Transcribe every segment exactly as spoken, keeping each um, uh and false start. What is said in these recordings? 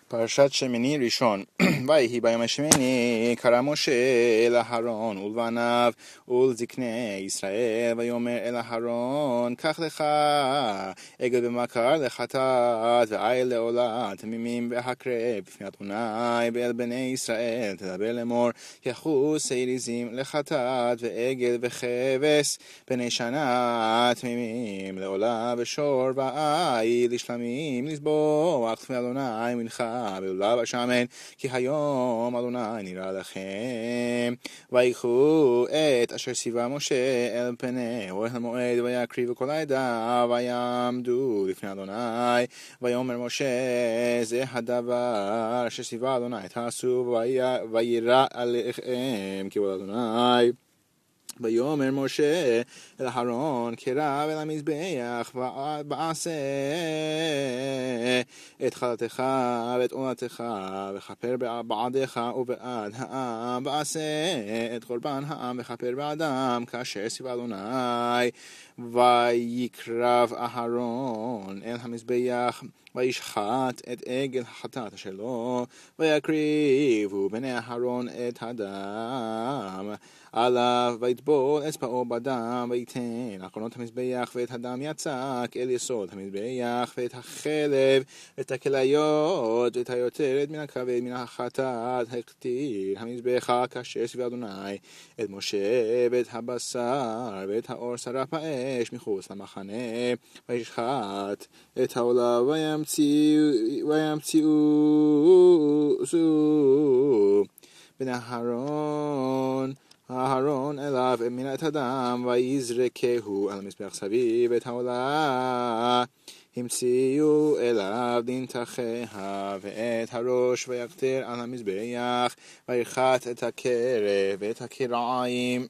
פרשת שמיני ראשון. ויהי ביום השמיני קרא משה אל אהרון ולבניו ולזקני ישראל, ויאמר אל אהרון, קח לך עגל במקר לחטאת ועיל לעולה תמימים והקרב בפני אדוני ואל בני ישראל תדבר לאמור, קחו שא עזים לחטאת ועגל וכבש בני שנה תמימים לעולה ושור ועיל לשלמים לזבוח לפני אדוני מנחה ולולב השמן, כי היום אדוני נראה לכם. ויקחו את אשר ציווה משה אל פני אוהל המועד ויקריבו כל העדה ויעמדו לפני אדוני. ויאמר משה, זה הדבר אשר ציווה אדוני תעשו, וירא עליכם כבוד אדוני. ויאמר משה אל אהרון, קרב אל המזבח ועשה את חלתך ואת עולתך וכפר בעדך ובעד העם, ועשה את קורבן העם וכפר בעדם כאשר ציווה אדוני. ויקרב אהרון אל המזבח וישחט את עגל החטאת אשר לו, ויקריבו בני אהרון את הדם עליו, ויטבול אצבעו בדם ויתן אחרונות המזבח, ואת הדם יצק אל יסוד המזבח, ואת החלב ואת הכליות ואת היותרת מן הכבד מן החטאת הקטיר המזבח כאשר ציווה אדוני את משה, ואת הבשר ואת האור שרף האש מחוץ למחנה. וישחט את העולה וימציאו וימציאו בני אהרון אהרון אליו מן את הדם ויזרקהו על המזבח סביב את העולה. המציאו אליו דינתחיה ואת הראש, ויקטר על המזבח וירחץ את הקרב ואת הקרעים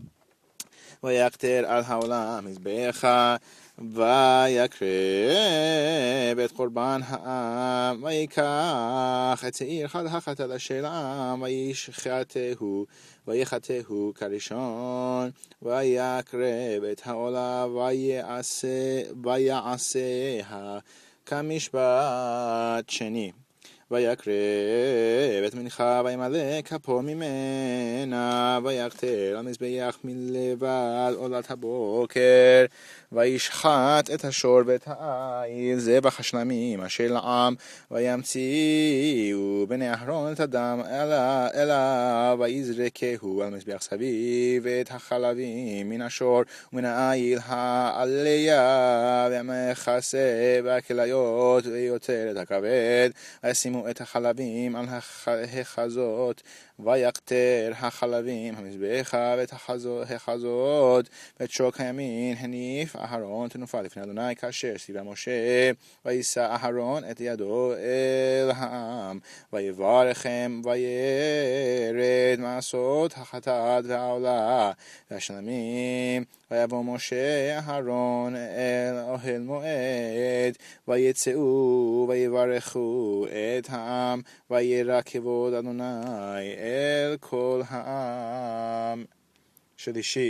ויקטר על העולה מזבחה, ויקרב את קורבן העם, ויקח את שעיר חד החטאת אשר לעם וישחטהו ויחטהו כראשון, ויקרב את העולה ויעשה ויעשיה כמשפט שני. ויקרב את מנחה וימלא כפו ממנה, ויקטר על מזבח מלבל עולת הבוקר, וישחט את השור ואת העיל זבח השלמים אשר לעם, וימציאו בני אהרון את הדם אליו ויזרקהו על מזבח סביב, ואת החלבים מן השור ומן העיל העליה והמכסה והכליות ויותר את הכבד, וישימו את החלבים על החזות, ויקטר החלבים המזבחה ואת החזות, ואת שוק הימין הניף אהרון תנופה לפני אדוני כאשר ציווה משה. ויישא אהרון את ידו אל העם ויברכם, וירד מעשות החטאת והעולה והשלמים. ויבוא משה אהרון אל אוהל מועד, ויצאו ויברכו את העם, וירא כבוד אדוני אל כל העם. שלישי.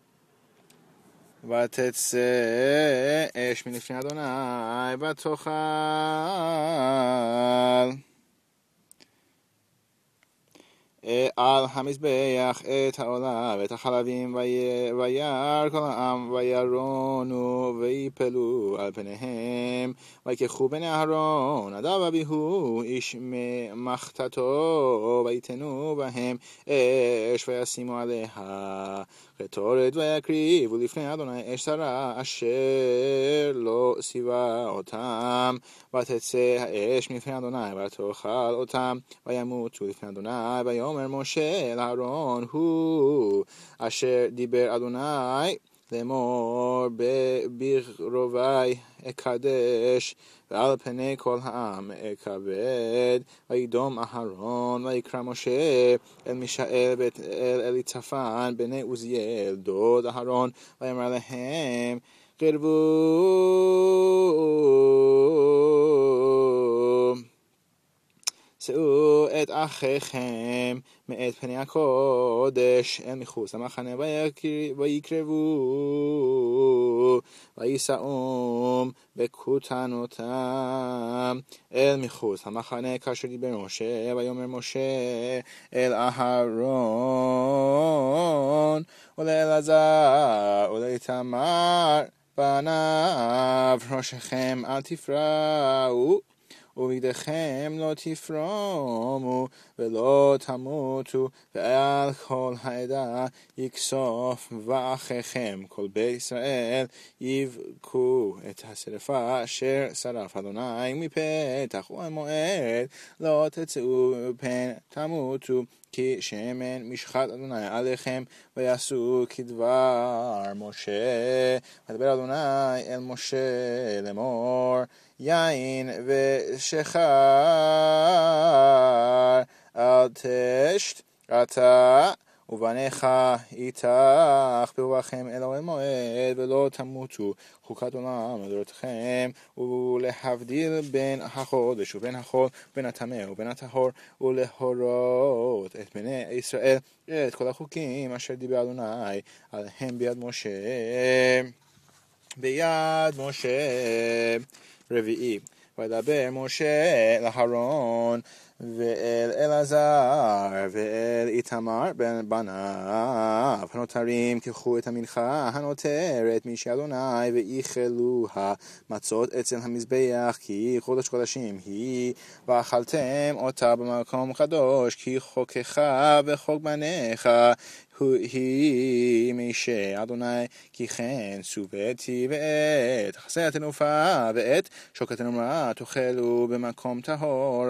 ותצא אש מלפני אדוני ותאכל על המזבח את העולה ואת החלבים, וירא כל העם וירונו ויפלו על פניהם. ויקחו בני אהרון נדב ואביהו איש מחתתו, ויתנו בהם אש וישימו עליה קטורת, ויקריבו לפני אדוני אש שרה אשר לא ציווה אותם. ותצא האש מלפני אדוני ותאכל אותם, וימותו לפני אדוני. ויאמר משה אל אהרון, הוא אשר דיבר אדוני לאמור, בקרובי אקדש ועל פני כל העם אכבד. וידום אהרון ויקרא משה אל מישאל ואת אל אליצפן בני עוזיאל דוד אהרון, ויאמר להם, קרבו שאו את אחיכם מאת פני הקודש אל מחוץ המחנה ויקרבו וייסעום בכותנותם אל מחוץ המחנה כאשר דיבר משה ויאמר משה אל אהרון ולאלעזר ולאיתמר בניו ראשיכם אל תפרעו ובגדיכם לא תפרומו ולא תמותו ועל כל העדה יקסוף ואחיכם כל בית ישראל יבכו את השרפה אשר שרף אדוני מפתח ומועד לא תצאו פן תמותו כי שמן משחת אדוני עליכם ויעשו כדבר משה ודבר אדוני אל משה לאמור יין ושחר אל תשת אתה ובניך איתך ברוחכם אל אוהל מועד ולא תמותו חוקת עולם לדורותיכם ולהבדיל בין החודש ובין החול בין הטמא ובין הטהור ולהורות את בני ישראל את כל החוקים אשר דיבר אדוני עליהם ביד משה ביד משה רביעי וידבר משה לאהרון ואל אלעזר ואל איתמר בניו הנותרים קחו את המנחה הנותרת משל אדוני ואיכלו המצות אצל המזבח כי קודש קודשים היא ואכלתם אותה במקום קדוש כי חוקך וחוק בניך היא מישה אדוני כי כן סובתי ואת חסי התנופה ואת שוקת הנמרה תאכלו במקום טהור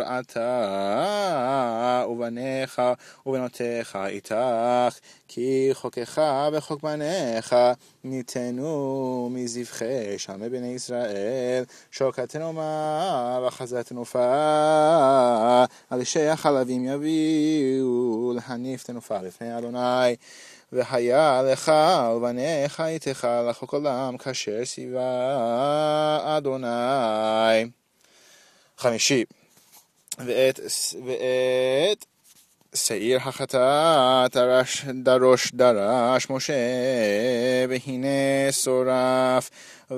אתה ובניך ובנותיך איתך כי חוקך וחוק בניך ניתנו מזבחי שלמי בני ישראל שוקת הנמרה וחסי התנופה על אישי החלבים יביאו להניף תנופה לפני אדוני והיה לך ובניך איתך לחוק עולם כאשר ציווה אדוני. חמישי ואת ואת שעיר החטאת דרש דרוש דרש משה והנה שורף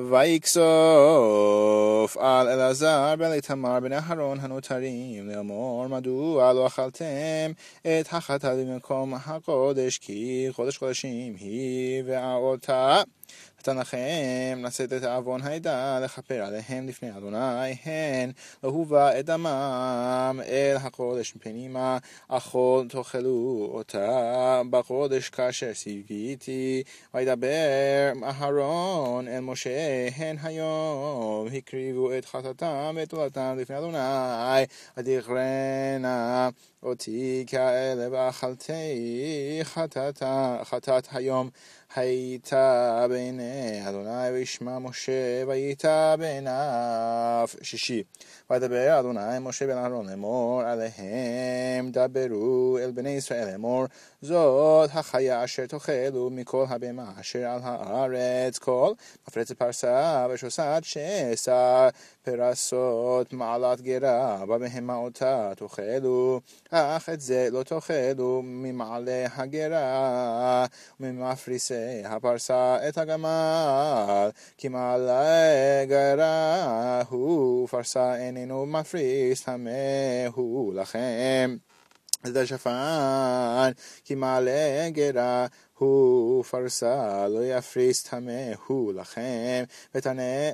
ויקסוף על אלעזר ועל איתמר בני אהרון הנותרים לאמור מדוע לא אכלתם את החטאת במקום הקודש כי קודש קודשים היא ואותה נתן לכם לשאת את עוון העדה לכפר עליהם לפני אדוני הן לא הובא את דמם אל הקודש פנימה אכול תאכלו אותה בקודש כאשר ציוויתי וידבר אהרון אל משה הן היום הקריבו את חטאתם ואת תולתם לפני אדוני ותכרנה אותי כאלה ואכלתי חטאת היום הייתה בעיני אדוני וישמע משה והייתה בעיניו. שישי וידבר אדוני משה בן אהרון לאמור עליהם דברו אל בני ישראל לאמור זאת החיה אשר תאכלו מכל הבהמה אשר על הארץ כל מפרצת פרסה ושוסת שסר פרסות מעלת גרה בבהמה אותה תאכלו אך את זה לא תאכלו ממעלה הגרה וממפריסי הפרסה את הגמל כי מעלה גרה הוא פרסה איננו מפריס טמא הוא לכם את השפן כי מעלה גרה הוא פרסה לא יפריס טמא הוא לכם ואת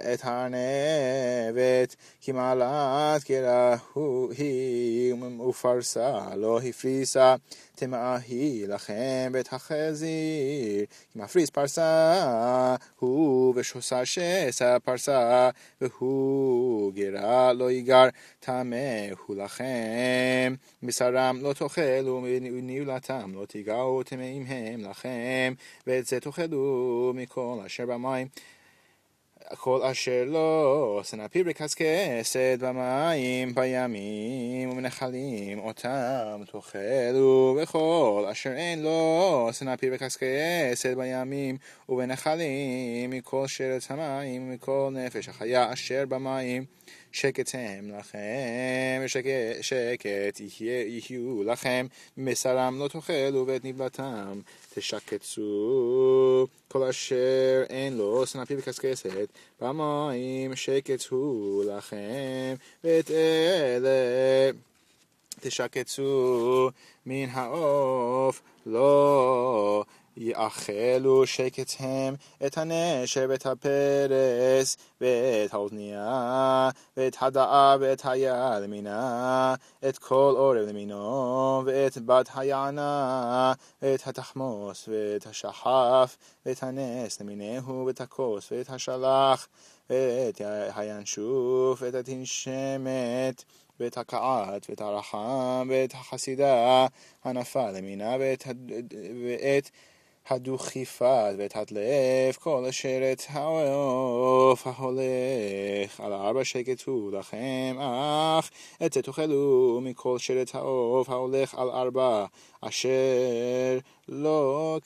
הארנבת כי מעלת גרה היא ופרסה לא הפריסה טמאה היא לכם ואת החזיר כי מפריס פרסה הוא ושוסה שסה פרסה והוא גרה לא יגר טמא הוא לכם בשרם לא תאכלו וניאולתם לא תיגעו טמאים הם לכם ואת זה תאכלו מכל אשר במים כל אשר לא סנפיר בקשקשת במים בימים ומנחלים אותם תאכלו וכל אשר אין לו סנפיר בקשקשת בימים ובנחלים מכל שרץ המים ומכל נפש החיה אשר במים שקט הם לכם, שקט, שקט יהיו לכם, מבשרם לא תאכלו ואת נבלתם תשקצו, כל אשר אין לו סנפי וקשקשת, במים שקט הוא לכם, ואת אלה תשקצו, מן העוף לא יאכלו, שקט הם את הנשר ואת הפרס ואת האוזניה ואת הדעה ואת היד למינה, את כל עורב למינו ואת בת היענה ואת התחמוס ואת השחף ואת הנס למינהו ואת הכוס ואת השלח ואת הינשוף ואת התנשמת ואת הקעת ואת הרחם ואת החסידה הנפה למינה ואת, ואת הדוכיפת ואת הדלף, כל אשר את העוף ההולך על ארבע שקט הוא לכם, אך את זה תאכלו מכל שרת העוף ההולך על ארבע, אשר לא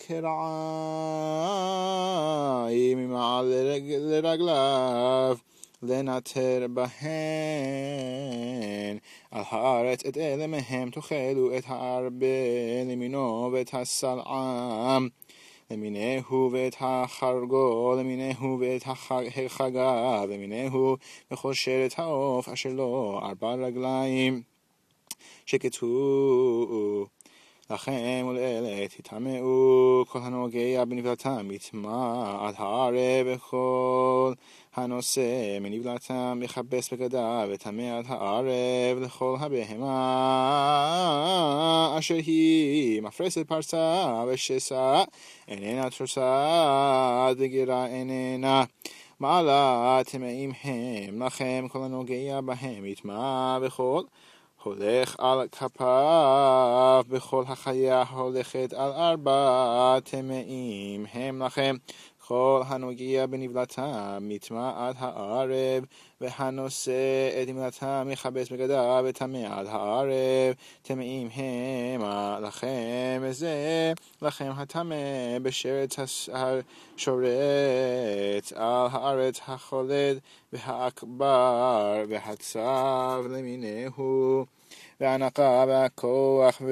כרעיים ממעל לרגליו לנטר בהן על הארץ, את אלה מהם תאכלו את הארבה למינו ואת הסלעם למינהו ואת החרגו למינהו ואת החגה למינהו וכל שרת העוף אשר לו ארבע רגליים שקט הוא לכם ולאלה תטמאו, כל הנוגע בנבלתם יטמא עד הערב, וכל הנושא מנבלתם יכבס בגדיו וטמא עד הערב, לכל הבהמה אשר היא מפרסת פרסה ושסה איננה תרסה וגירה איננה מעלה, טמאים הם לכם, כל הנוגע בהם יטמא, וכל הולך על כפיו, בכל החיה הולכת על ארבע טמאים הם לכם, כל הנוגע בנבלתם יטמא עד הערב, והנושא את נבלתם יכבס בגדיו וטמא עד הערב, טמאים המה לכם, וזה לכם הטמא בשרת השורץ על הארץ החולד והעכבר והצב למינהו והנקה והכוח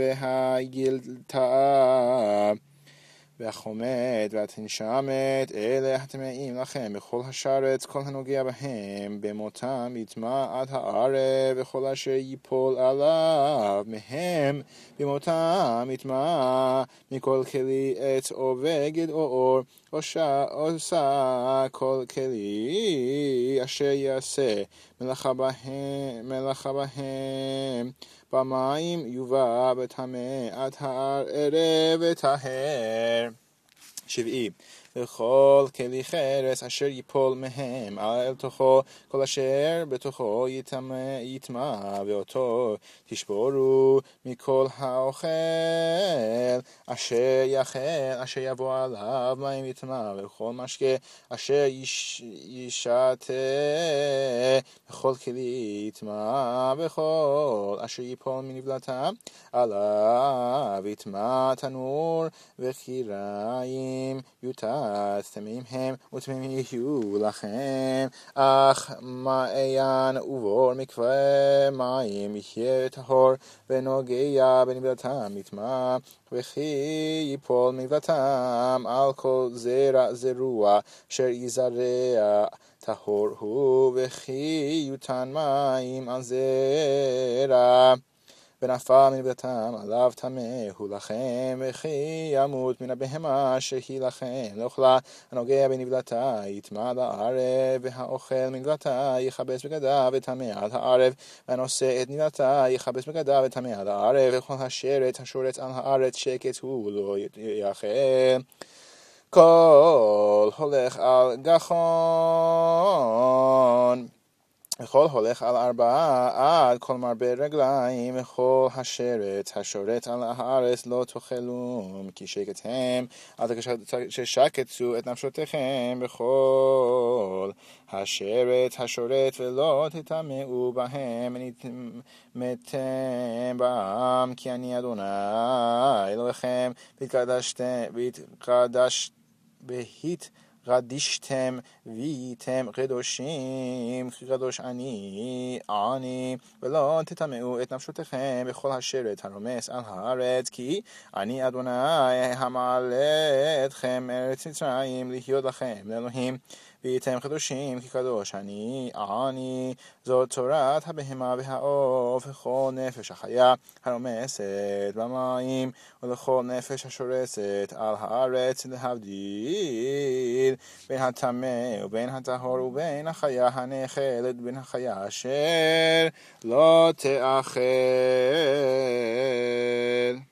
והגילתה והחומד והתנשמת, אלה הטמאים לכם בכל השרץ, כל הנוגע בהם במותם יטמא עד הערב, וכל אשר ייפול עליו מהם במותם יטמא, מכל כלי עץ או בגד או אור או עושה כל כלי אשר יעשה מלאכה בהם, מלאכה בהם במים יובא וטמא עד הערב וטהר. שבעי, וכל כלי חרס אשר ייפול מהם על תוכו, כל אשר בתוכו יטמא ואותו תשבורו, מכל האוכל אשר יאכל אשר יבוא עליו מים יטמא, וכל משקה אשר ישתה וכל כלי יטמא, וכל אשר ייפול מנבלתם עליו יטמא, תנור וקיריים יוטס, טמאים הם וטמאים יהיו לכם, אך מעיין ובור מקווה מים יהיה טהור, ונוגע בנבלתם יטמא, וכי ייפול מנבלתם על כל זרע זרוע אשר יזרע טהור הוא, וכי יותן מים על זרע ונפל מנבלתם עליו טמא הוא לכם, וכי ימות מן הבהמה שהיא לכם לאוכלה, הנוגע בנבלתה יטמא לערב, והאוכל מנבלתה יכבס בגדיו וטמא עד הערב, והנושא את נבלתה יכבס בגדיו וטמא עד הערב, וכל השרת השורץ על הארץ שקט הוא לא יאכל. כל הולך על גחון וכל הולך על ארבעה עד כל מרבה רגליים, וכל השרת השורט על הארץ לא תאכלו, כי שקט הם עד ששקצו את נפשותיכם, בכל השרת השורט ולא תטמאו בהם ונטמאתם בם, כי אני אדוני אלוהיכם, והתקדשתם והתקדשתם קדישתם והייתם קדושים כי קדוש אני אני ולא תטמאו את נפשותיכם בכל השרת הרומס על הארץ כי אני אדוני המעלה אתכם מארץ מצרים להיות לכם לאלוהים והייתם קדושים כי קדוש אני אני זאת תורת הבהמה והעוף וכל נפש החיה הרומסת במים ולכל נפש השורצת על הארץ להבדיל בין הטמא ובין הטהור ובין החיה הנאכלת ובין החיה אשר לא תאכל.